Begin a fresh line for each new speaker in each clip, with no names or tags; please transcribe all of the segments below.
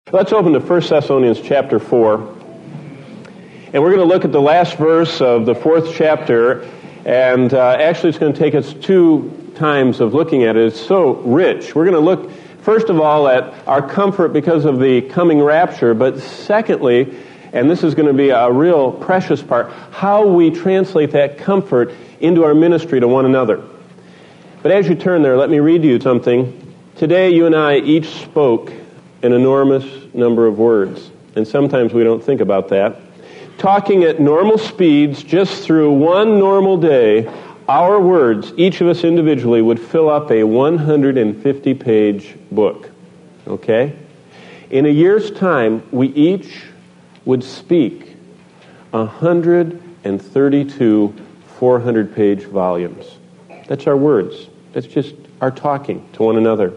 Let's open to 1 Thessalonians chapter 4. And we're going to look at the last verse of the 4th chapter. And actually it's going to take us 2 times of looking at it. It's so rich. We're going to look, first of all, at our comfort because of the coming rapture. But secondly, and this is going to be a real precious part, how we translate that comfort into our ministry to one another. But as you turn there, let me read to you something. Today you and I each spoke an enormous number of words. And sometimes we don't think about that. Talking at normal speeds just through one normal day, our words, each of us individually, would fill up a 150-page book. Okay? In a year's time, we each would speak 132 400-page volumes. That's our words. That's just our talking to one another.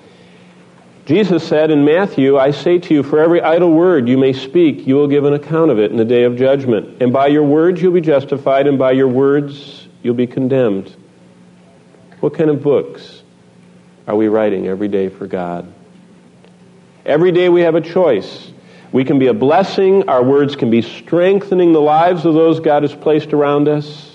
Jesus said in Matthew, I say to you, for every idle word you may speak, you will give an account of it in the day of judgment. And by your words you'll be justified, and by your words you'll be condemned. What kind of books are we writing every day for God? Every day we have a choice. We can be a blessing. Our words can be strengthening the lives of those God has placed around us,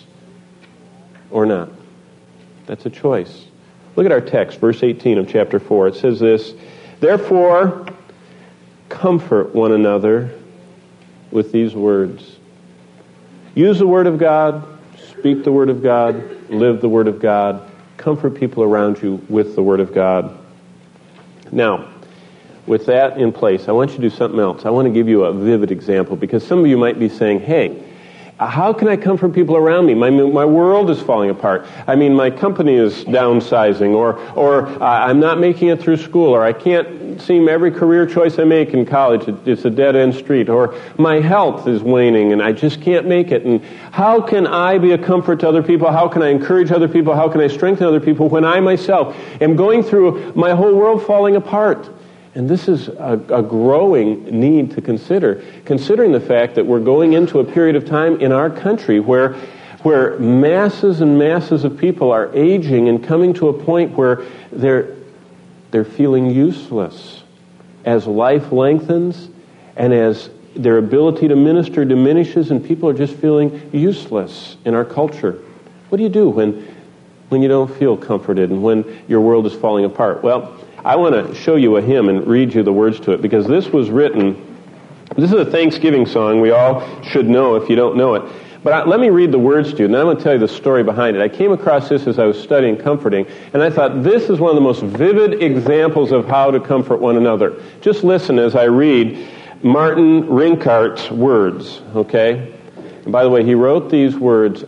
or not. That's a choice. Look at our text, verse 18 of chapter 4. It says this, therefore, comfort one another with these words. Use the Word of God, speak the Word of God, live the Word of God, comfort people around you with the Word of God. Now, with that in place, I want you to do something else. I want to give you a vivid example, because some of you might be saying, hey, how can I comfort people around me? My world is falling apart. I mean, my company is downsizing, or I'm not making it through school, or I can't seem every career choice I make in college, it's a dead-end street, or my health is waning and I just can't make it. And how can I be a comfort to other people? How can I encourage other people? How can I strengthen other people when I myself am going through my whole world falling apart? And this is a growing need to consider, considering the fact that we're going into a period of time in our country where masses and masses of people are aging and coming to a point where they're feeling useless as life lengthens and as their ability to minister diminishes, and people are just feeling useless in our culture. What do you do when you don't feel comforted and when your world is falling apart? Well, I want to show you a hymn and read you the words to it, because this was written, this is a Thanksgiving song we all should know if you don't know it. But let me read the words to you, and then I'm going to tell you the story behind it. I came across this as I was studying comforting, and I thought this is one of the most vivid examples of how to comfort one another. Just listen as I read Martin Rinkart's words, okay? And by the way, he wrote these words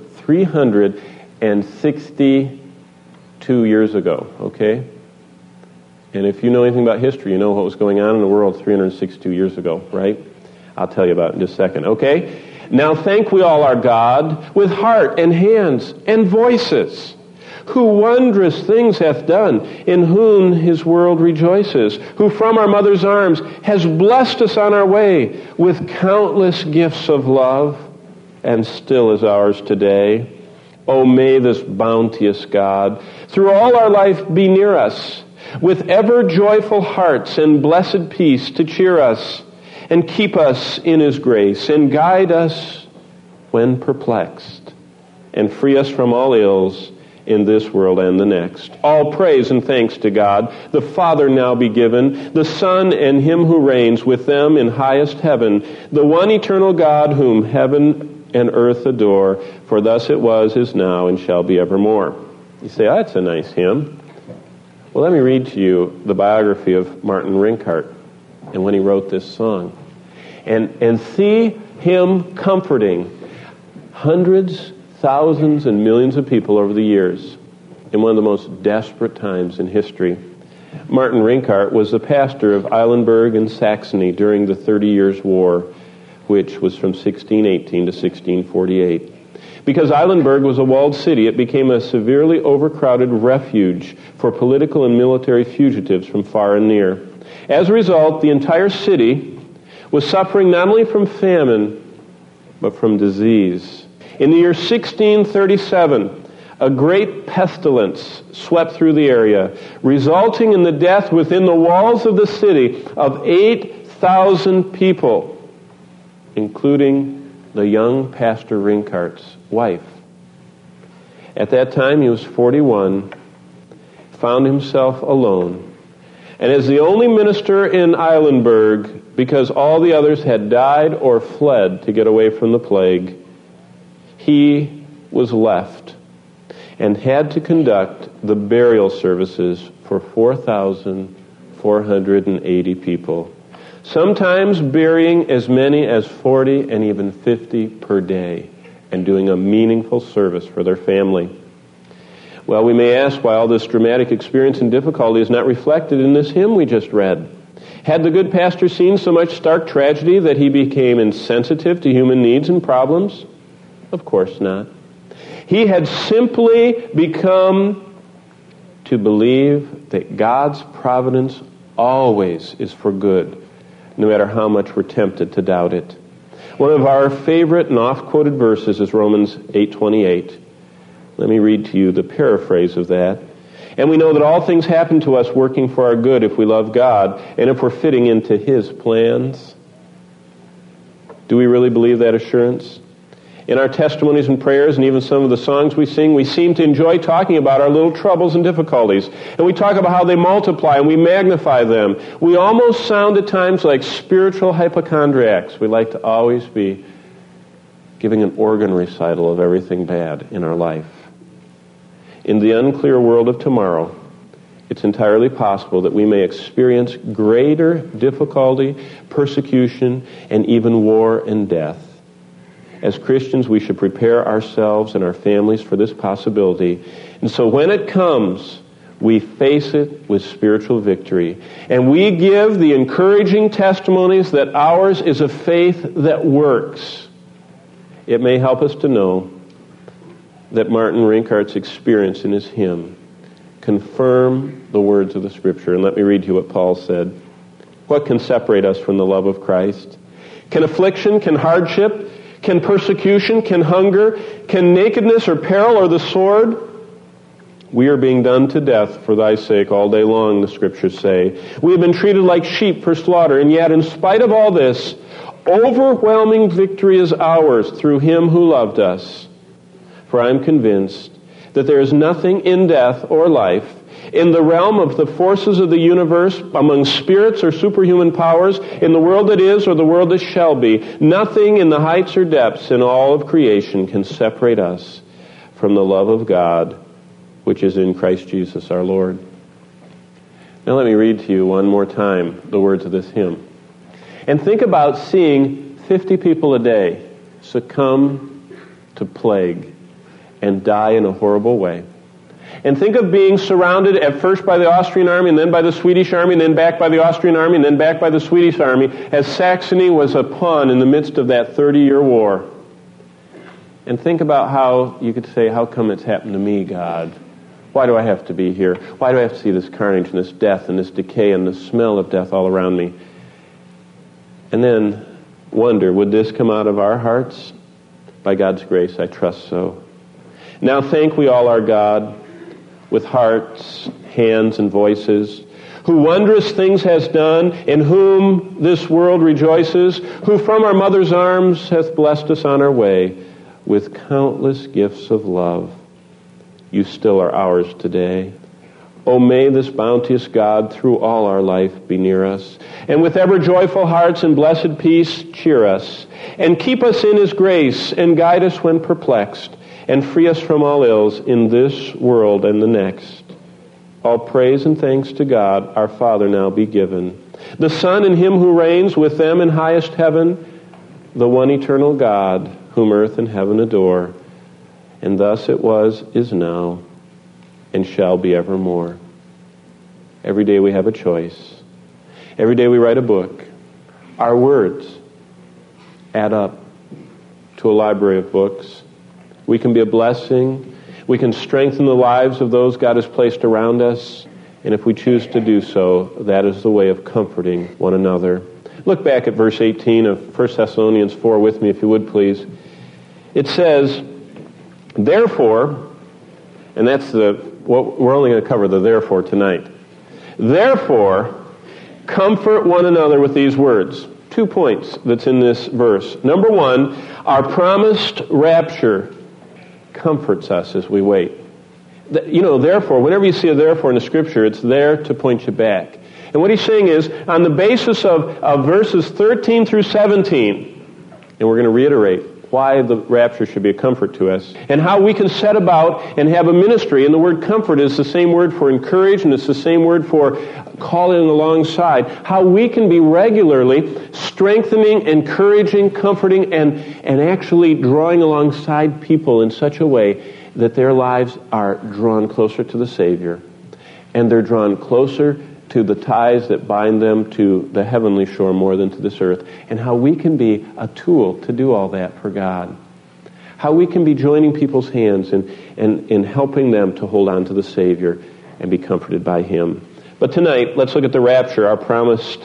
362 years ago, okay? And if you know anything about history, you know what was going on in the world 362 years ago, right? I'll tell you about it in just a second, okay? Now thank we all our God with heart and hands and voices, who wondrous things hath done, in whom his world rejoices, who from our mother's arms has blessed us on our way with countless gifts of love, and still is ours today. O may this bounteous God through all our life be near us, with ever joyful hearts and blessed peace to cheer us and keep us in his grace and guide us when perplexed and free us from all ills in this world and the next. All praise and thanks to God, the Father now be given, the Son and him who reigns with them in highest heaven, the one eternal God whom heaven and earth adore, for thus it was, is now, and shall be evermore. You say, oh, that's a nice hymn. Well, let me read to you the biography of Martin Rinkart and when he wrote this song. And see him comforting hundreds, thousands, and millions of people over the years in one of the most desperate times in history. Martin Rinkart was the pastor of Eilenburg in Saxony during the 30 Years' War, which was from 1618 to 1648. Because Eilenburg was a walled city, it became a severely overcrowded refuge for political and military fugitives from far and near. As a result, the entire city was suffering not only from famine, but from disease. In the year 1637, a great pestilence swept through the area, resulting in the death within the walls of the city of 8,000 6,000 people, including the young Pastor Rinkart's wife. At that time, he was 41, found himself alone. And as the only minister in Eilenberg, because all the others had died or fled to get away from the plague, he was left and had to conduct the burial services for 4,480 people, sometimes burying as many as 40 and even 50 per day, and doing a meaningful service for their family. Well, we may ask why all this dramatic experience and difficulty is not reflected in this hymn we just read. Had the good pastor seen so much stark tragedy that he became insensitive to human needs and problems? Of course not. He had simply become to believe that God's providence always is for good, no matter how much we're tempted to doubt it. One of our favorite and oft-quoted verses is Romans 8:28. Let me read to you the paraphrase of that. And we know that all things happen to us working for our good if we love God and if we're fitting into His plans. Do we really believe that assurance? In our testimonies and prayers and even some of the songs we sing, we seem to enjoy talking about our little troubles and difficulties. And we talk about how they multiply and we magnify them. We almost sound at times like spiritual hypochondriacs. We like to always be giving an organ recital of everything bad in our life. In the unclear world of tomorrow, it's entirely possible that we may experience greater difficulty, persecution, and even war and death. As Christians, we should prepare ourselves and our families for this possibility. And so when it comes, we face it with spiritual victory. And we give the encouraging testimonies that ours is a faith that works. It may help us to know that Martin Rinkart's experience in his hymn confirm the words of the Scripture. And let me read to you what Paul said. What can separate us from the love of Christ? Can affliction, can hardship, can persecution, can hunger, can nakedness or peril or the sword? We are being done to death for thy sake all day long, the Scriptures say. We have been treated like sheep for slaughter, and yet in spite of all this, overwhelming victory is ours through Him who loved us. For I am convinced that there is nothing in death or life, in the realm of the forces of the universe, among spirits or superhuman powers, in the world that is or the world that shall be, nothing in the heights or depths in all of creation can separate us from the love of God, which is in Christ Jesus our Lord. Now let me read to you one more time the words of this hymn. And think about seeing 50 people a day succumb to plague and die in a horrible way. And think of being surrounded at first by the Austrian army, and then by the Swedish army, and then back by the Austrian army, and then back by the Swedish army, as Saxony was a pawn in the midst of that 30-year war. And think about how you could say, how come it's happened to me, God? Why do I have to be here? Why do I have to see this carnage and this death and this decay and the smell of death all around me? And then wonder, would this come out of our hearts? By God's grace, I trust so. Now thank we all our God, with hearts, hands, and voices, who wondrous things has done, in whom this world rejoices, who from our mother's arms hath blessed us on our way with countless gifts of love. You still are ours today. O may this bounteous God through all our life be near us, and with ever joyful hearts and blessed peace cheer us, and keep us in His grace, and guide us when perplexed, and free us from all ills in this world and the next. All praise and thanks to God, our Father, now be given. The Son and Him who reigns with them in highest heaven, the one eternal God, whom earth and heaven adore. And thus it was, is now, and shall be evermore. Every day we have a choice. Every day we write a book. Our words add up to a library of books. We can be a blessing. We can strengthen the lives of those God has placed around us. And if we choose to do so, that is the way of comforting one another. Look back at verse 18 of 1 Thessalonians 4 with me, if you would, please. It says, therefore, and that's we're only going to cover the therefore tonight. Therefore, Comfort one another with these words. 2 points that's in this verse. Number one, our promised rapture comforts us as we wait. Therefore, whenever you see a therefore in the Scripture, it's there to point you back. And what he's saying is, on the basis of verses 13 through 17, and we're going to reiterate why the rapture should be a comfort to us, and how we can set about and have a ministry. And the word comfort is the same word for encourage, and it's the same word for calling alongside. How we can be regularly strengthening, encouraging, comforting, and actually drawing alongside people in such a way that their lives are drawn closer to the Savior, and they're drawn closer to the ties that bind them to the heavenly shore more than to this earth, and how we can be a tool to do all that for God. How we can be joining people's hands and helping them to hold on to the Savior and be comforted by Him. But tonight, let's look at the rapture, our promised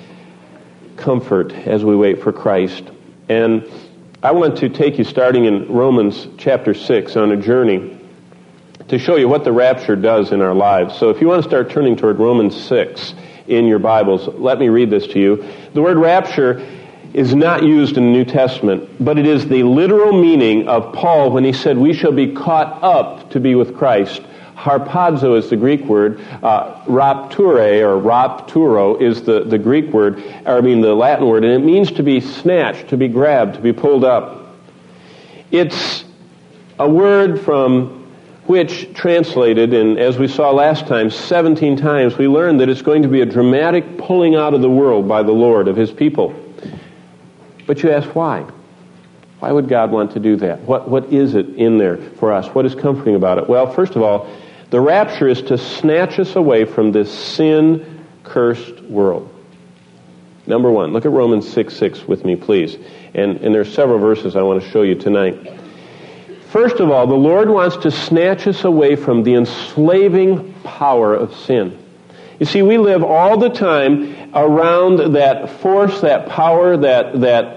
comfort as we wait for Christ. And I want to take you, starting in Romans chapter 6, on a journey to show you what the rapture does in our lives. So if you want to start turning toward Romans 6 in your Bibles, let me read this to you. The word rapture is not used in the New Testament, but it is the literal meaning of Paul when he said, we shall be caught up to be with Christ. Harpazo is the Greek word. Rapture or rapturo is the Greek word, the Latin word, and it means to be snatched, to be grabbed, to be pulled up. It's a word from which translated, and as we saw last time, 17 times, we learned that it's going to be a dramatic pulling out of the world by the Lord of His people. But you ask why? Why would God want to do that? What is it in there for us? What is comforting about it? Well, first of all, the rapture is to snatch us away from this sin-cursed world. Number one, look at Romans 6:6 with me, please. And there's several verses I want to show you tonight. First of all, the Lord wants to snatch us away from the enslaving power of sin. You see, we live all the time around that force, that power, that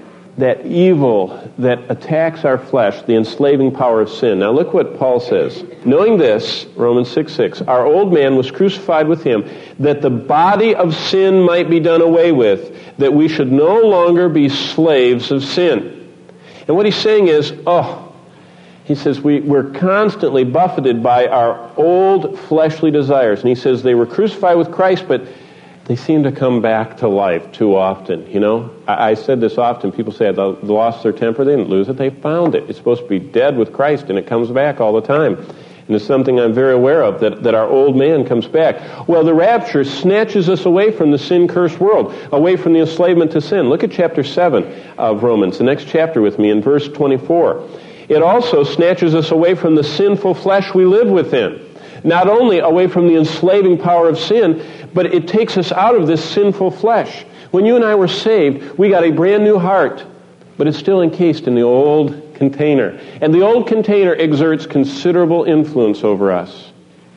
evil that attacks our flesh, the enslaving power of sin. Now look what Paul says. Knowing this, Romans 6:6, our old man was crucified with Him, that the body of sin might be done away with, that we should no longer be slaves of sin. And what he's saying is, he says, we're constantly buffeted by our old fleshly desires. And he says they were crucified with Christ, but they seem to come back to life too often. I said this often. People say they lost their temper. They didn't lose it. They found it. It's supposed to be dead with Christ, and it comes back all the time. And it's something I'm very aware of, that our old man comes back. Well, the rapture snatches us away from the sin-cursed world, away from the enslavement to sin. Look at chapter 7 of Romans, the next chapter with me, in verse 24. It also snatches us away from the sinful flesh we live within. Not only away from the enslaving power of sin, but it takes us out of this sinful flesh. When you and I were saved, we got a brand new heart, but it's still encased in the old container. And the old container exerts considerable influence over us.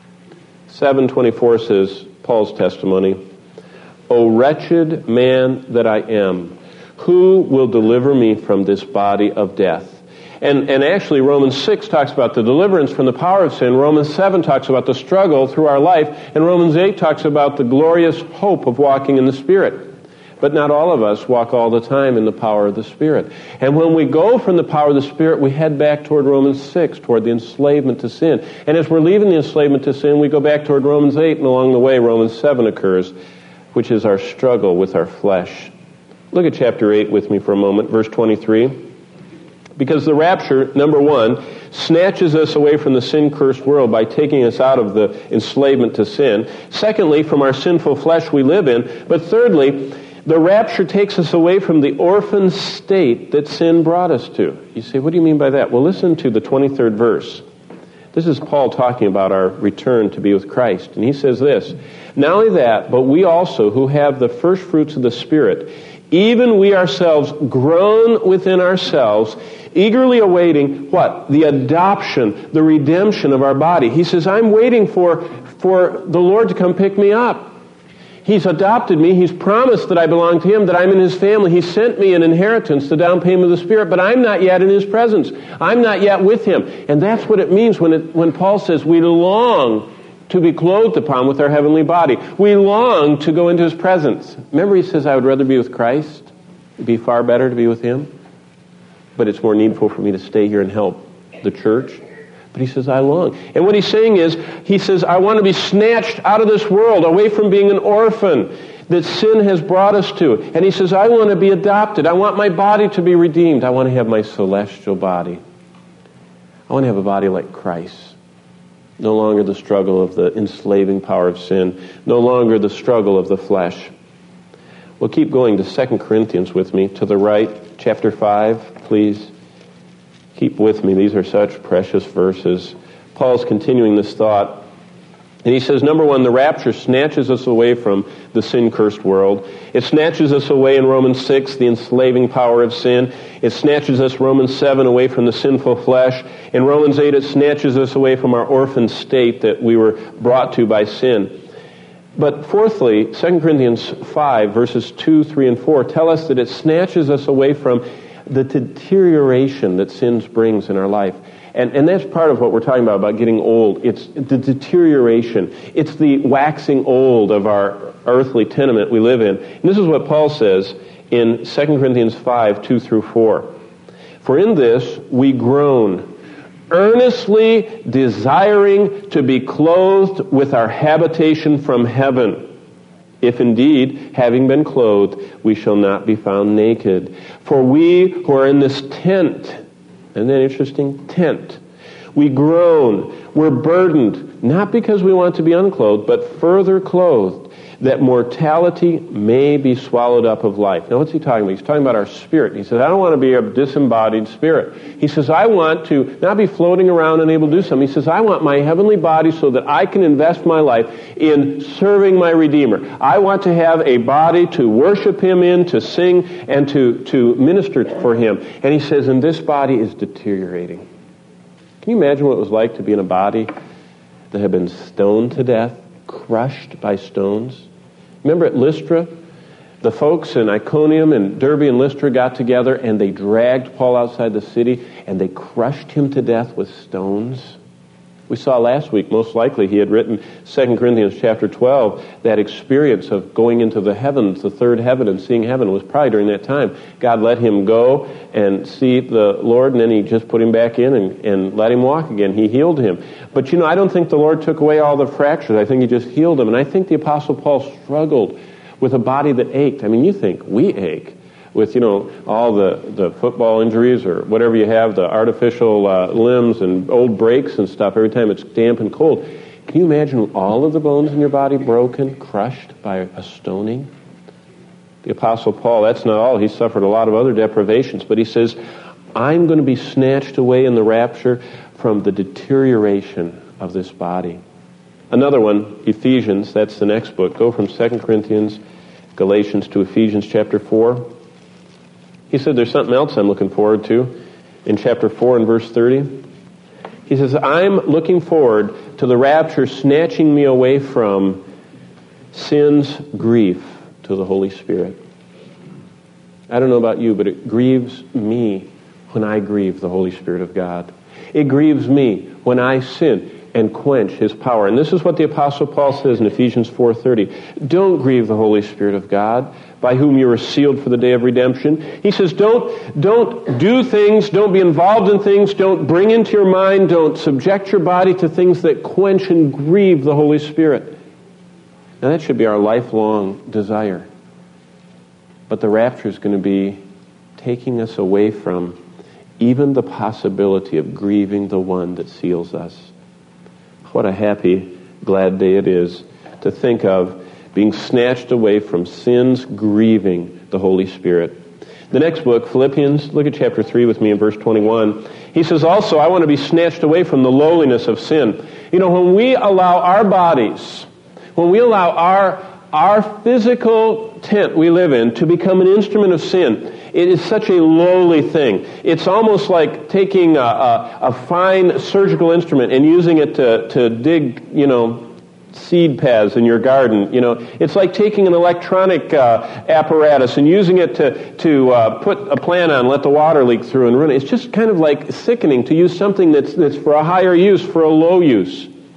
7:24 says, Paul's testimony, O wretched man that I am, who will deliver me from this body of death? And actually, Romans 6 talks about the deliverance from the power of sin. Romans 7 talks about the struggle through our life. And Romans 8 talks about the glorious hope of walking in the Spirit. But not all of us walk all the time in the power of the Spirit. And when we go from the power of the Spirit, we head back toward Romans 6, toward the enslavement to sin. And as we're leaving the enslavement to sin, we go back toward Romans 8, and along the way, Romans 7 occurs, which is our struggle with our flesh. Look at chapter 8 with me for a moment, verse 23. Because the rapture, number one, snatches us away from the sin-cursed world by taking us out of the enslavement to sin. Secondly, from our sinful flesh we live in. But thirdly, the rapture takes us away from the orphan state that sin brought us to. You say, what do you mean by that? Well, listen to the 23rd verse. This is Paul talking about our return to be with Christ. And he says this, not only that, but we also who have the first fruits of the Spirit, even we ourselves groan within ourselves, eagerly awaiting what? The adoption, the redemption of our body. He says, I'm waiting for the Lord to come pick me up. He's adopted me. He's promised that I belong to Him, that I'm in His family. He sent me an inheritance, the down payment of the Spirit, but I'm not yet in His presence. I'm not yet with Him. And that's what it means when Paul says we long to be clothed upon with our heavenly body. We long to go into His presence. Remember, He says, I would rather be with Christ. It'd be far better to be with Him. But it's more needful for me to stay here and help the church. But He says, I long. And what He's saying is, He says, I want to be snatched out of this world, away from being an orphan that sin has brought us to. And He says, I want to be adopted. I want my body to be redeemed. I want to have my celestial body. I want to have a body like Christ. No longer the struggle of the enslaving power of sin. No longer the struggle of the flesh. We'll keep going to 2 Corinthians with me, to the right, chapter 5, please. Keep with me. These are such precious verses. Paul's continuing this thought. And he says, number one, the rapture snatches us away from the sin-cursed world. It snatches us away in Romans 6, the enslaving power of sin. It snatches us, Romans 7, away from the sinful flesh. In Romans 8, it snatches us away from our orphan state that we were brought to by sin. But fourthly, 2 Corinthians 5, verses 2, 3, and 4 tell us that it snatches us away from the deterioration that sin brings in our life. And that's part of what we're talking about getting old. It's the deterioration. It's the waxing old of our earthly tenement we live in. And this is what Paul says in 2 Corinthians 5, 2 through 4. For in this we groan, earnestly desiring to be clothed with our habitation from heaven. If indeed, having been clothed, we shall not be found naked. For we who are in this tent, isn't that interesting? Tent. We groan. We're burdened, not because we want to be unclothed, but further clothed, that mortality may be swallowed up of life. Now, what's he talking about? He's talking about our spirit. He says, I don't want to be a disembodied spirit. He says, I want to not be floating around unable to do something. He says, I want my heavenly body so that I can invest my life in serving my Redeemer. I want to have a body to worship Him in, to sing, and to minister for Him. And he says, and this body is deteriorating. Can you imagine what it was like to be in a body that had been stoned to death, crushed by stones? Remember at Lystra, the folks in Iconium and Derbe and Lystra got together and they dragged Paul outside the city and they crushed him to death with stones. We saw last week, most likely, he had written 2 Corinthians chapter 12, that experience of going into the heavens, the third heaven, and seeing heaven was probably during that time. God let him go and see the Lord, and then He just put him back in and let him walk again. He healed him. But I don't think the Lord took away all the fractures. I think He just healed him. And I think the Apostle Paul struggled with a body that ached. I mean, you think we ache with, all the football injuries or whatever you have, the artificial limbs and old breaks and stuff every time it's damp and cold. Can you imagine all of the bones in your body broken, crushed by a stoning? The Apostle Paul, that's not all. He suffered a lot of other deprivations, but he says, I'm going to be snatched away in the rapture from the deterioration of this body. Another one, Ephesians, that's the next book. Go from 2 Corinthians, Galatians to Ephesians chapter 4. He said there's something else I'm looking forward to in chapter 4 and verse 30. He says, I'm looking forward to the rapture snatching me away from sin's grief to the Holy Spirit. I don't know about you, but it grieves me when I grieve the Holy Spirit of God. It grieves me when I sin and quench His power. And this is what the Apostle Paul says in Ephesians 4:30. Don't grieve the Holy Spirit of God, by whom you are sealed for the day of redemption. He says, don't do things, don't be involved in things, don't bring into your mind, don't subject your body to things that quench and grieve the Holy Spirit. Now that should be our lifelong desire. But the rapture is going to be taking us away from even the possibility of grieving the one that seals us. What a happy, glad day it is to think of being snatched away from sin's grieving the Holy Spirit. The next book, Philippians, look at chapter 3 with me in verse 21. He says, also, I want to be snatched away from the lowliness of sin. When we allow our bodies, when we allow our physical tent we live in to become an instrument of sin, it is such a lowly thing. It's almost like taking a fine surgical instrument and using it to dig, seed paths in your garden. It's like taking an electronic apparatus and using it to put a plant on, let the water leak through and run it. It's just kind of like sickening to use something that's for a higher use, for a low use.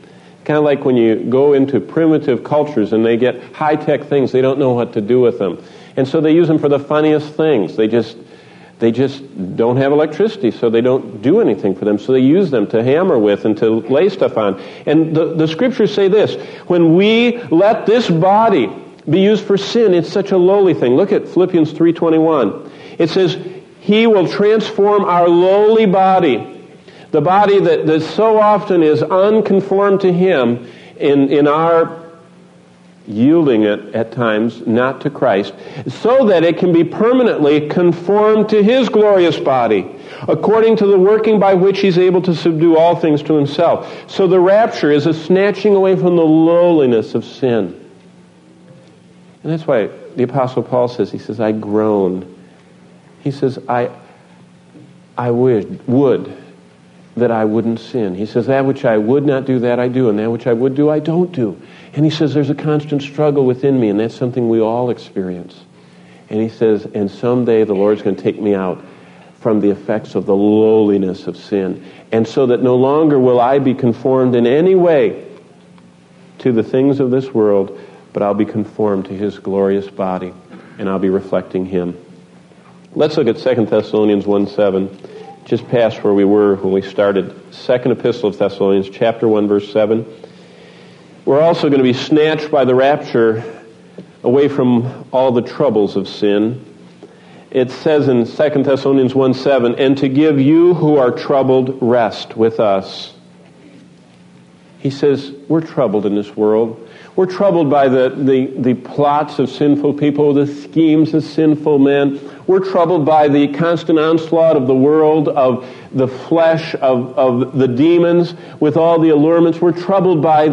Kind of like when you go into primitive cultures and they get high-tech things, they don't know what to do with them. And so they use them for the funniest things. They just don't have electricity, so they don't do anything for them. So they use them to hammer with and to lay stuff on. And the scriptures say this: when we let this body be used for sin, it's such a lowly thing. Look at Philippians 3:21. It says, He will transform our lowly body, the body that so often is unconformed to Him in our yielding it at times, not to Christ, so that it can be permanently conformed to His glorious body, according to the working by which He's able to subdue all things to Himself. So the rapture is a snatching away from the lowliness of sin. And that's why the Apostle Paul says, he says, I groan. He says, I would that I wouldn't sin. He says, that which I would not do, that I do, and that which I would do, I don't do. And he says, there's a constant struggle within me, and that's something we all experience. And he says, and someday the Lord's going to take me out from the effects of the lowliness of sin. And so that no longer will I be conformed in any way to the things of this world, but I'll be conformed to His glorious body, and I'll be reflecting Him. Let's look at 2 Thessalonians 1:7. Just past where we were when we started. Second Epistle of Thessalonians, chapter 1, verse 7. We're also going to be snatched by the rapture away from all the troubles of sin. It says in 2 Thessalonians 1:7, and to give you who are troubled rest with us. He says, we're troubled in this world. We're troubled by the plots of sinful people, the schemes of sinful men. We're troubled by the constant onslaught of the world, of the flesh, of the demons, with all the allurements. We're troubled by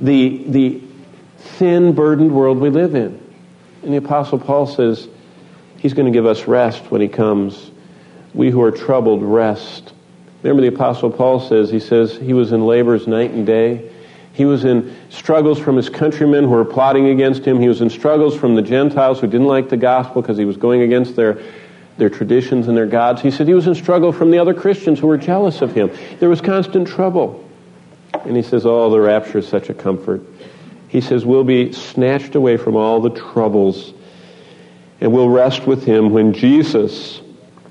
the sin-burdened world we live in. And the Apostle Paul says He's going to give us rest when He comes. We who are troubled, rest. Remember the Apostle Paul says, he says he was in labors night and day. He was in struggles from his countrymen who were plotting against him. He was in struggles from the Gentiles who didn't like the gospel because he was going against their traditions and their gods. He said he was in struggle from the other Christians who were jealous of him. There was constant trouble. And he says, oh, the rapture is such a comfort. He says we'll be snatched away from all the troubles, and we'll rest with Him when Jesus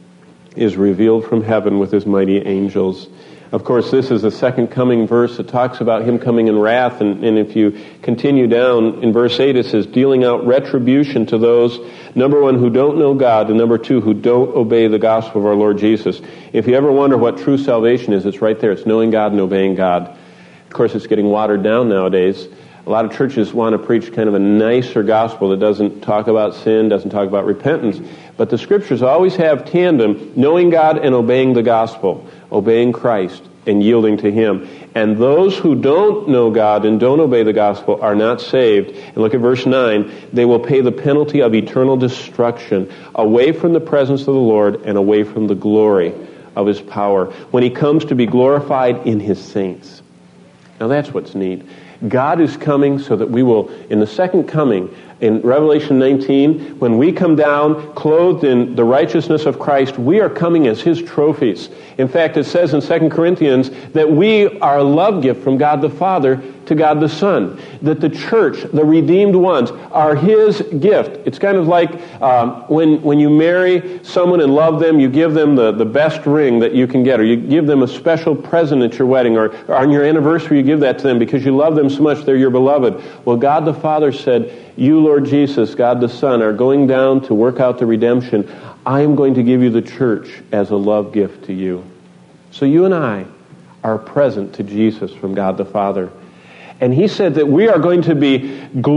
is revealed from heaven with His mighty angels. Of course, this is the second coming verse. It talks about Him coming in wrath. And if you continue down in verse 8, it says, dealing out retribution to those, number one, who don't know God, and number two, who don't obey the gospel of our Lord Jesus. If you ever wonder what true salvation is, it's right there. It's knowing God and obeying God. Of course, it's getting watered down nowadays. A lot of churches want to preach kind of a nicer gospel that doesn't talk about sin, doesn't talk about repentance. But the Scriptures always have tandem, knowing God and obeying the gospel, obeying Christ and yielding to Him. And those who don't know God and don't obey the gospel are not saved. And look at verse 9. They will pay the penalty of eternal destruction, away from the presence of the Lord and away from the glory of His power, when He comes to be glorified in His saints. Now that's what's neat. God is coming so that we will, in the second coming, in Revelation 19, when we come down clothed in the righteousness of Christ, we are coming as His trophies. In fact, it says in 2 Corinthians that we are a love gift from God the Father to God the Son. That the church, the redeemed ones, are His gift. It's kind of like when you marry someone and love them, you give them the best ring that you can get, or you give them a special present at your wedding, or on your anniversary you give that to them because you love them so much, they're your beloved. Well, God the Father said, you, Lord Jesus, God the Son, are going down to work out the redemption. I am going to give you the church as a love gift to you. So you and I are a present to Jesus from God the Father. And He said that we are going to be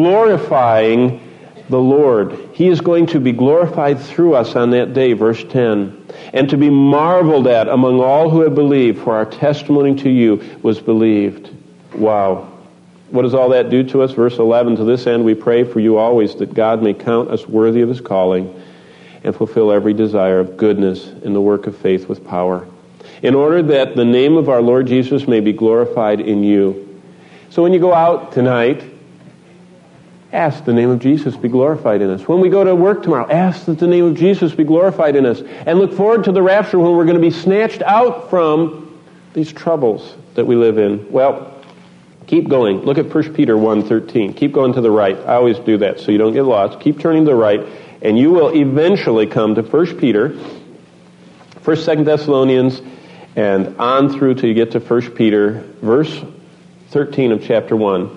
glorifying the Lord. He is going to be glorified through us on that day, verse 10. And to be marveled at among all who have believed, for our testimony to you was believed. Wow. What does all that do to us? Verse 11, to this end we pray for you always, that God may count us worthy of His calling and fulfill every desire of goodness in the work of faith with power, in order that the name of our Lord Jesus may be glorified in you. So when you go out tonight, ask the name of Jesus be glorified in us. When we go to work tomorrow, ask that the name of Jesus be glorified in us. And look forward to the rapture when we're going to be snatched out from these troubles that we live in. Well, Keep going. Look at 1 Peter 1:13. Keep going to the right. I always do that so you don't get lost. Keep turning to the right, and you will eventually come to 1 Peter, 1st, 2nd Thessalonians, and on through till you get to 1 Peter, verse 13 of chapter 1.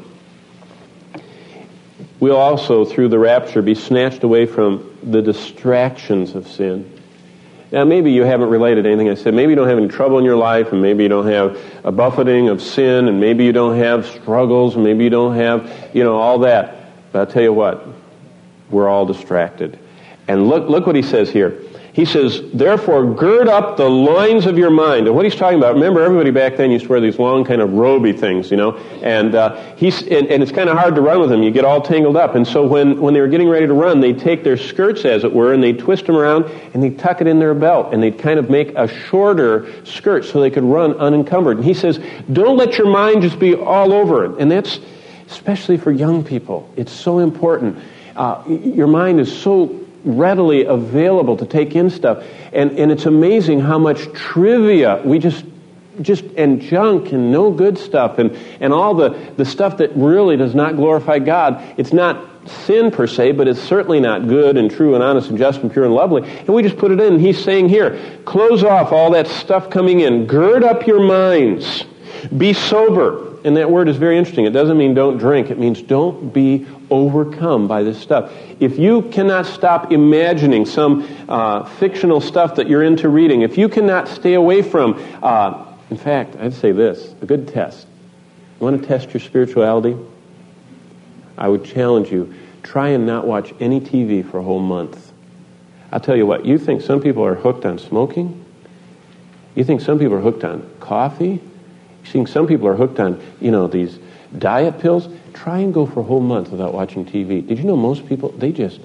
We'll also, through the rapture, be snatched away from the distractions of sin. Now, maybe you haven't related anything I said. Maybe you don't have any trouble in your life, and maybe you don't have a buffeting of sin, and maybe you don't have struggles, and maybe you don't have, all that. But I'll tell you what, we're all distracted. And look what he says here. He says, therefore, gird up the loins of your mind. And what he's talking about, remember, everybody back then used to wear these long kind of roby things, and it's kind of hard to run with them. You get all tangled up. And so when they were getting ready to run, they'd take their skirts, as it were, and they'd twist them around, and they'd tuck it in their belt, and they'd kind of make a shorter skirt so they could run unencumbered. And he says, don't let your mind just be all over it. And that's, especially for young people, it's so important. Your mind is so readily available to take in stuff. And it's amazing how much trivia we just and junk and no good stuff and all the stuff that really does not glorify God. It's not sin per se, but it's certainly not good and true and honest and just and pure and lovely. And we just put it in. And he's saying here, close off all that stuff coming in. Gird up your minds. Be sober. And that word is very interesting. It doesn't mean don't drink. It means don't be overcome by this stuff. If you cannot stop imagining some fictional stuff that you're into reading, if you cannot stay away from, in fact, I'd say this, a good test. You want to test your spirituality? I would challenge you, try and not watch any TV for a whole month. I'll tell you what, you think some people are hooked on smoking? You think some people are hooked on coffee? You think some people are hooked on, these diet pills? Try and go for a whole month without watching TV. Did you know most people, they just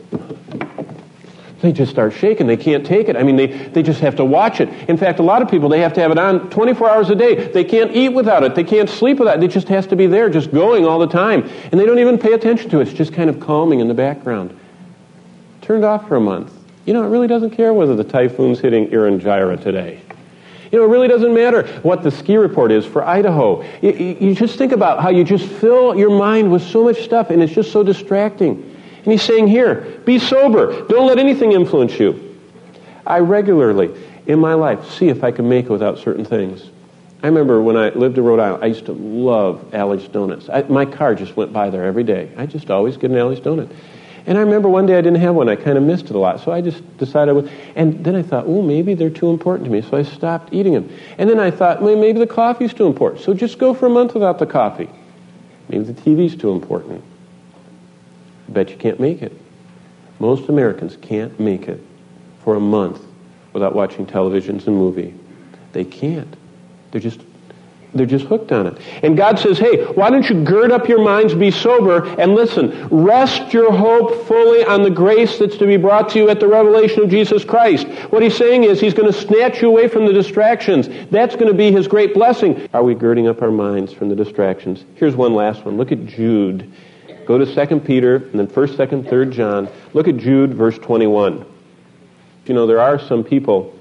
start shaking. They can't take it. I mean, they just have to watch it. In fact, a lot of people, they have to have it on 24 hours a day. They can't eat without it. They can't sleep without it. It just has to be there, just going all the time. And they don't even pay attention to it. It's just kind of calming in the background. Turned off for a month. It really doesn't care whether the typhoon's hitting Irian-Jaya today. It really doesn't matter what the ski report is for Idaho. You just think about how you just fill your mind with so much stuff, and it's just so distracting. And he's saying here, be sober. Don't let anything influence you. I regularly, in my life, see if I can make it without certain things. I remember when I lived in Rhode Island, I used to love Allie's Donuts. My car just went by there every day. I just always get an Allie's Donut. And I remember one day I didn't have one. I kind of missed it a lot. So I just decided I would. And then I thought, maybe they're too important to me. So I stopped eating them. And then I thought, maybe the coffee's too important. So just go for a month without the coffee. Maybe the TV's too important. I bet you can't make it. Most Americans can't make it for a month without watching televisions and movie. They can't. They're just hooked on it. And God says, hey, why don't you gird up your minds, be sober, and listen, rest your hope fully on the grace that's to be brought to you at the revelation of Jesus Christ. What he's saying is he's going to snatch you away from the distractions. That's going to be his great blessing. Are we girding up our minds from the distractions? Here's one last one. Look at Jude. Go to 2 Peter, and then 1st, 2nd, 3rd John. Look at Jude, verse 21. There are some people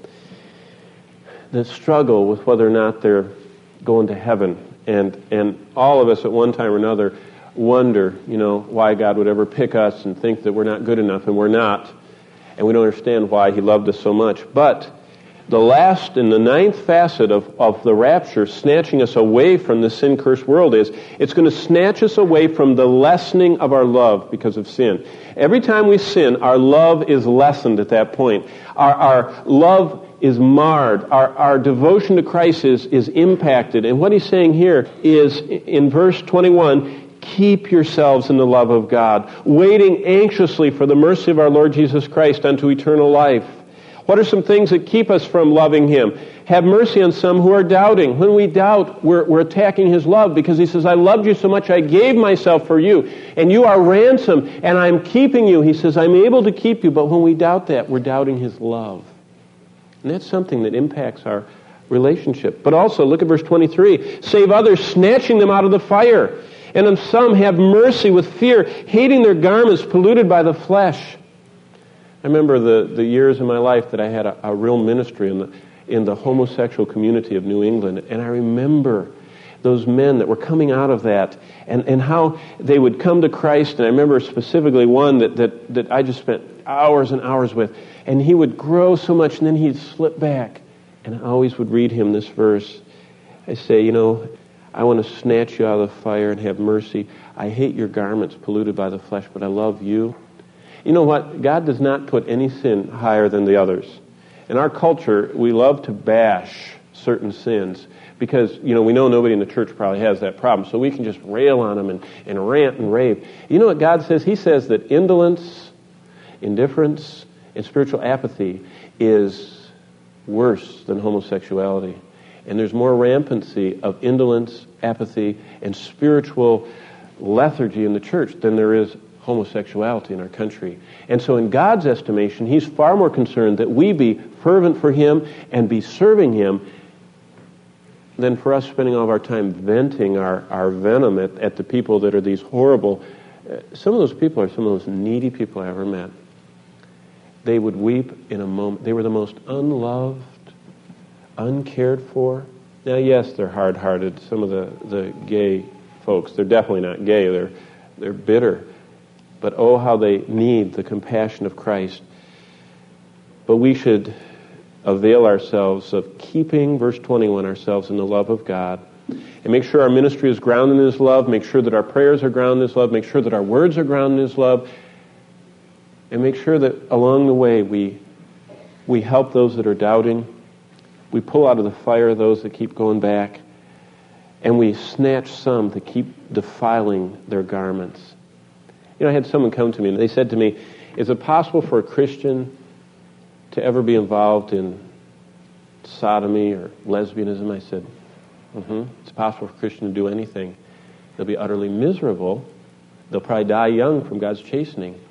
that struggle with whether or not they're going to heaven, and all of us at one time or another wonder, why God would ever pick us and think that we're not good enough, and we're not, and we don't understand why he loved us so much. But the last and the ninth facet of the rapture, snatching us away from the sin-cursed world, is it's going to snatch us away from the lessening of our love because of sin. Every time we sin, our love is lessened at that point. Our love is marred. Our devotion to Christ is impacted. And what he's saying here is, in verse 21, keep yourselves in the love of God, waiting anxiously for the mercy of our Lord Jesus Christ unto eternal life. What are some things that keep us from loving him? Have mercy on some who are doubting. When we doubt, we're attacking his love, because he says, I loved you so much I gave myself for you, and you are ransom, and I'm keeping you. He says, I'm able to keep you. But when we doubt that, we're doubting his love. And that's something that impacts our relationship. But also, look at verse 23. Save others, snatching them out of the fire. And on some have mercy with fear, hating their garments polluted by the flesh. I remember the years in my life that I had a real ministry in the homosexual community of New England. And I remember those men that were coming out of that, and how they would come to Christ. And I remember specifically one that I just spent hours and hours with, and he would grow so much, and then he'd slip back. And I always would read him this verse. I say, I want to snatch you out of the fire and have mercy. I hate your garments polluted by the flesh, but I love you. You know what? God does not put any sin higher than the others. In our culture, we love to bash certain sins because, we know nobody in the church probably has that problem. So we can just rail on them and rant and rave. You know what God says? He says that indolence, indifference, and spiritual apathy is worse than homosexuality. And there's more rampancy of indolence, apathy, and spiritual lethargy in the church than there is homosexuality in our country. And so in God's estimation, He's far more concerned that we be fervent for Him and be serving Him than for us spending all of our time venting our venom at the people that are these horrible... some of those people are some of those needy people I ever met. They would weep in a moment. They were the most unloved, uncared for. Now, yes, they're hard-hearted. Some of the gay folks, they're definitely not gay. They're bitter. But oh, how they need the compassion of Christ. But we should avail ourselves of keeping, verse 21, ourselves in the love of God. And make sure our ministry is grounded in His love. Make sure that our prayers are grounded in His love. Make sure that our words are grounded in His love. And make sure that along the way we help those that are doubting. We pull out of the fire those that keep going back. And we snatch some to keep defiling their garments. I had someone come to me and they said to me, is it possible for a Christian to ever be involved in sodomy or lesbianism? I said, it's possible for a Christian to do anything. They'll be utterly miserable. They'll probably die young from God's chastening.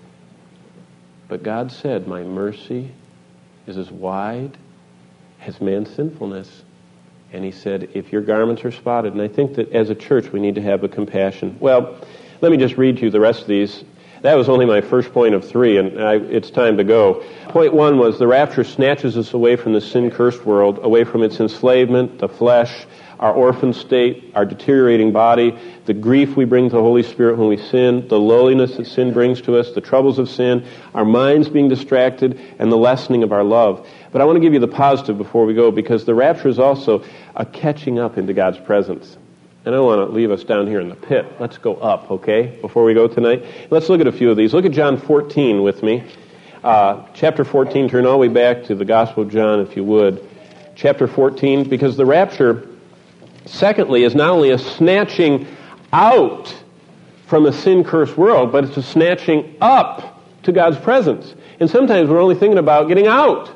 But God said, my mercy is as wide as man's sinfulness. And He said, if your garments are spotted, and I think that as a church we need to have a compassion. Well, let me just read to you the rest of these. That was only my first point of 3, and it's time to go. Point 1 was the rapture snatches us away from the sin-cursed world, away from its enslavement, the flesh, our orphan state, our deteriorating body, the grief we bring to the Holy Spirit when we sin, the lowliness that sin brings to us, the troubles of sin, our minds being distracted, and the lessening of our love. But I want to give you the positive before we go, because the rapture is also a catching up into God's presence. And I don't want to leave us down here in the pit. Let's go up, okay, before we go tonight. Let's look at a few of these. Look at John 14 with me. Chapter 14, turn all the way back to the Gospel of John, if you would. Chapter 14, because the rapture, secondly, is not only a snatching out from a sin-cursed world, but it's a snatching up to God's presence. And sometimes we're only thinking about getting out.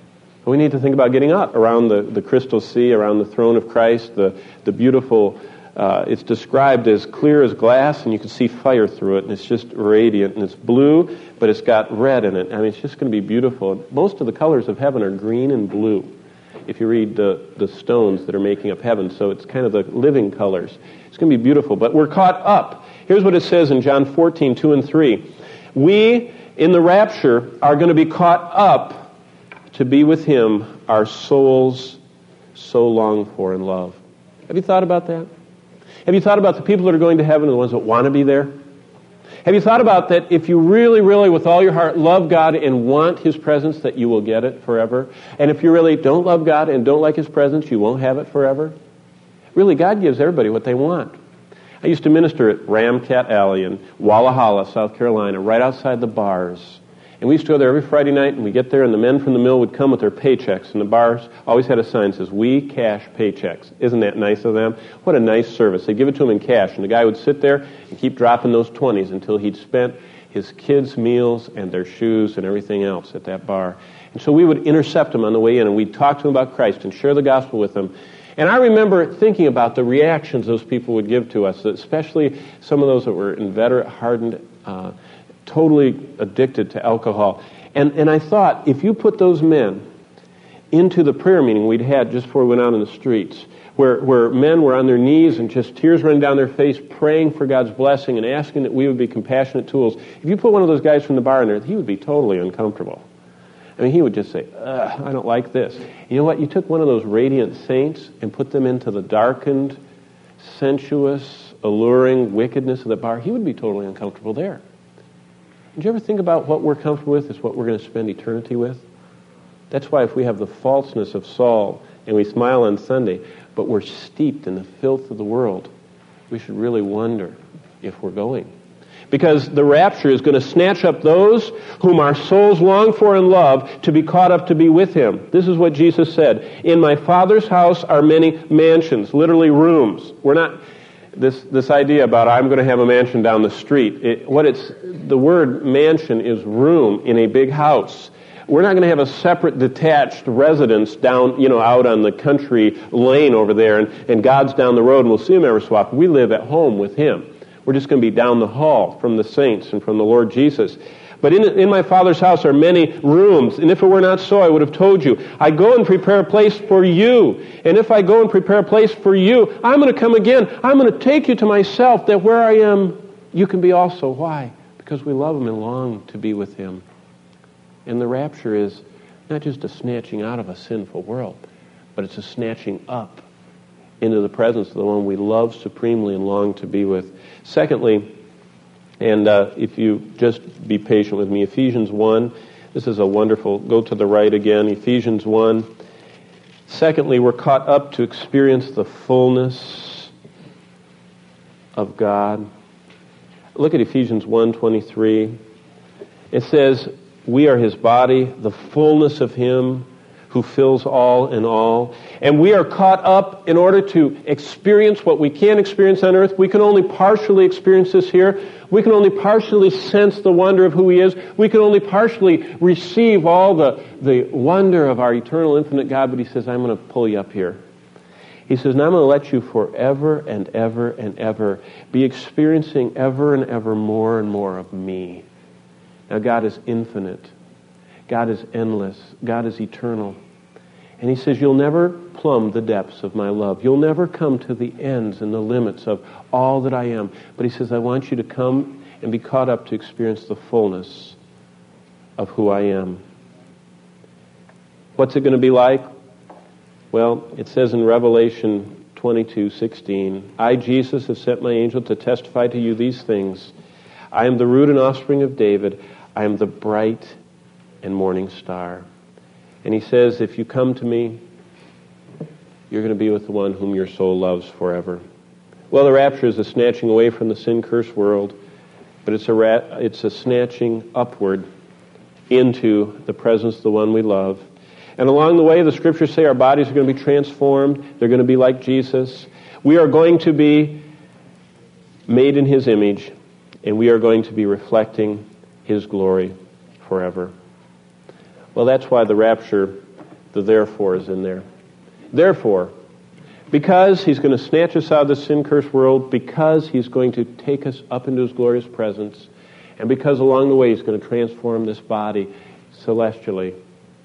We need to think about getting up around the crystal sea, around the throne of Christ, the beautiful... it's described as clear as glass, and you can see fire through it, and it's just radiant, and it's blue, but it's got red in it. I mean, it's just going to be beautiful. Most of the colors of heaven are green and blue, if you read the stones that are making up heaven, so it's kind of the living colors. It's going to be beautiful, but we're caught up. Here's what it says in John 14, 2 and 3. We, in the rapture, are going to be caught up to be with Him, our souls so long for and love. Have you thought about that? Have you thought about the people that are going to heaven and the ones that want to be there? Have you thought about that if you really, really, with all your heart, love God and want His presence, that you will get it forever? And if you really don't love God and don't like His presence, you won't have it forever? Really, God gives everybody what they want. I used to minister at Ramcat Alley in Walla Halla, South Carolina, right outside the bars. And we used to go there every Friday night, and we get there, and the men from the mill would come with their paychecks, and the bars always had a sign that says, "We cash paychecks." Isn't that nice of them? What a nice service. They'd give it to him in cash, and the guy would sit there and keep dropping those 20s until he'd spent his kids' meals and their shoes and everything else at that bar. And so we would intercept him on the way in, and we'd talk to him about Christ and share the gospel with him. And I remember thinking about the reactions those people would give to us, especially some of those that were inveterate, hardened, totally addicted to alcohol. And I thought, if you put those men into the prayer meeting we'd had just before we went out in the streets, where men were on their knees and just tears running down their face, praying for God's blessing and asking that we would be compassionate tools, if you put one of those guys from the bar in there, he would be totally uncomfortable. I mean, he would just say, I don't like this. You know what? You took one of those radiant saints and put them into the darkened, sensuous, alluring wickedness of the bar, he would be totally uncomfortable there. Did you ever think about what we're comfortable with is what we're going to spend eternity with? That's why if we have the falseness of Saul and we smile on Sunday, but we're steeped in the filth of the world, we should really wonder if we're going. Because the rapture is going to snatch up those whom our souls long for and love to be caught up to be with Him. This is what Jesus said. In my Father's house are many mansions, literally rooms. We're not, this idea about I'm going to have a mansion down the street. The word mansion is room in a big house. We're not going to have a separate detached residence down, out on the country lane over there, and God's down the road and we'll see Him every so often. We live at home with Him. We're just going to be down the hall from the saints and from the Lord Jesus. But in my Father's house are many rooms, and if it were not so, I would have told you. I go and prepare a place for you, and if I go and prepare a place for you, I'm going to come again. I'm going to take you to myself, that where I am, you can be also. Why? Because we love Him and long to be with Him. And the rapture is not just a snatching out of a sinful world, but it's a snatching up into the presence of the one we love supremely and long to be with. Secondly, and if you just be patient with me, Ephesians 1, this is a wonderful, go to the right again, Ephesians 1. Secondly, we're caught up to experience the fullness of God. Look at Ephesians 1:23. It says, we are His body, the fullness of Him who fills all in all. And we are caught up in order to experience what we can't experience on earth. We can only partially experience this here. We can only partially sense the wonder of who He is. We can only partially receive all the wonder of our eternal, infinite God. But He says, I'm going to pull you up here. He says, and I'm going to let you forever and ever and ever be experiencing ever and ever more and more of me. Now, God is infinite. God is endless. God is eternal. And He says, you'll never plumb the depths of my love. You'll never come to the ends and the limits of all that I am. But He says, I want you to come and be caught up to experience the fullness of who I am. What's it going to be like? Well, it says in Revelation 22:16, I, Jesus, have sent my angel to testify to you these things. I am the root and offspring of David. I am the bright and morning star. And He says, if you come to me, you're going to be with the one whom your soul loves forever. Well, the rapture is a snatching away from the sin-cursed world, but it's a snatching upward into the presence of the one we love. And along the way, the Scriptures say our bodies are going to be transformed. They're going to be like Jesus. We are going to be made in His image, and we are going to be reflecting His glory forever. Well, that's why the rapture, the therefore is in there. Therefore, because He's going to snatch us out of the sin-cursed world, because He's going to take us up into His glorious presence, and because along the way He's going to transform this body celestially,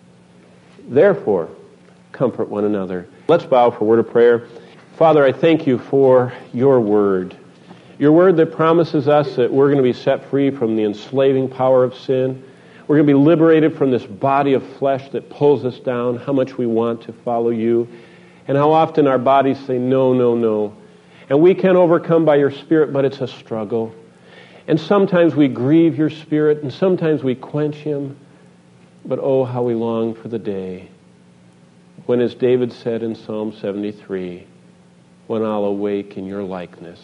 therefore, comfort one another. Let's bow for a word of prayer. Father, I thank You for Your word. Your word that promises us that we're going to be set free from the enslaving power of sin. We're going to be liberated from this body of flesh that pulls us down, how much we want to follow You, and how often our bodies say, no, no, no. And we can overcome by Your Spirit, but it's a struggle. And sometimes we grieve Your Spirit, and sometimes we quench Him. But oh, how we long for the day when, as David said in Psalm 73, when I'll awake in Your likeness.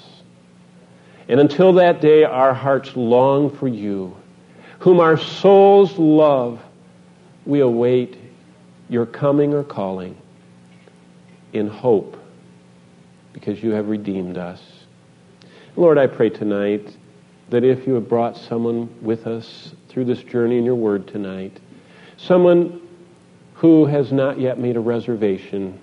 And until that day, our hearts long for You, whom our souls love. We await Your coming or calling in hope, because You have redeemed us. Lord, I pray tonight that if You have brought someone with us through this journey in Your word tonight, someone who has not yet made a reservation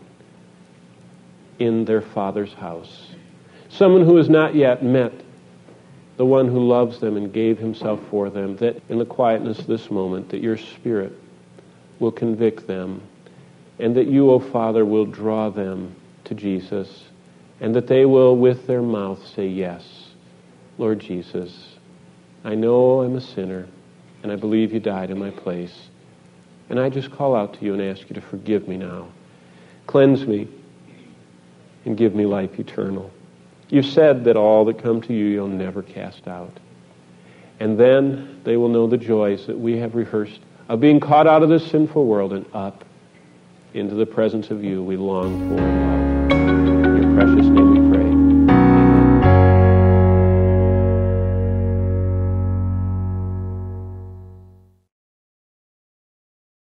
in their Father's house, someone who has not yet met the one who loves them and gave Himself for them, that in the quietness of this moment, that Your Spirit will convict them, and that You, O Father, will draw them to Jesus, and that they will with their mouth say, yes, Lord Jesus, I know I'm a sinner, and I believe You died in my place, and I just call out to You and ask You to forgive me now. Cleanse me and give me life eternal. You said that all that come to you, you'll never cast out. And then they will know the joys that we have rehearsed of being caught out of this sinful world and up into the presence of you we long for and love. In your precious name we pray.